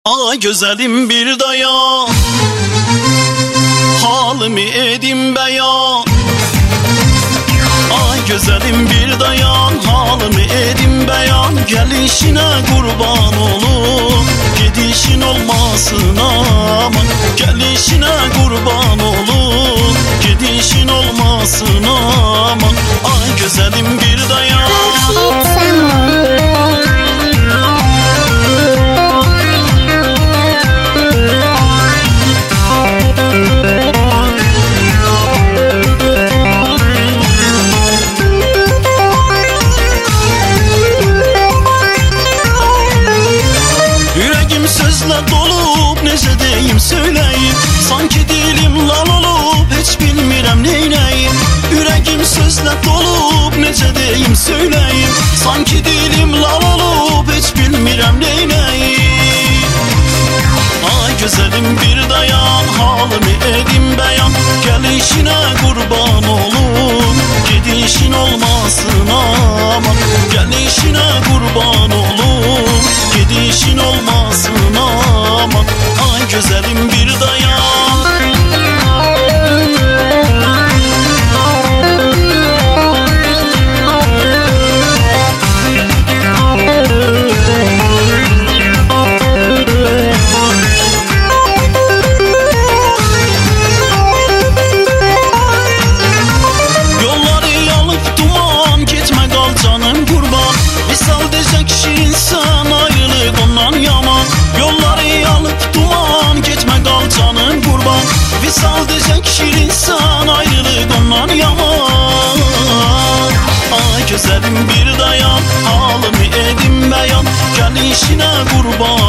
Ay güzelim bir dayan, halimi edim beyan. Ay güzelim bir dayan, halimi edim beyan. Gelişine kurban olup gidişin olmasın aman. Gelişine kurban olup gidişin olmasın aman. Ay güzelim bir dayan. Sözle dolup nece deyim söyleyim. Sanki dilim lal olup hiç bilmirem neyneyim. Yüreğim sözle dolup nece deyim söyleyim. Sanki dilim lal olup hiç bilmirem neyneyim. Ay güzelim bir dayan, halimi edim beyan. Gelişine kurban olup gidişin olmasın aman. Gelişine kurban olup gidişin olmasın aman. Ay güzelim bir dayan. Yolları yalıp duman, gitme kal canım kurban. Misal diyecek şirin sen, ayrılık ondan yaman. Yolları yalıp duman, gitme kal canım kurban. Misal diyecek şirin sen, ayrılık ondan yaman. Ay güzelim bir dayan, halimi edim beyan. Gelişine kurban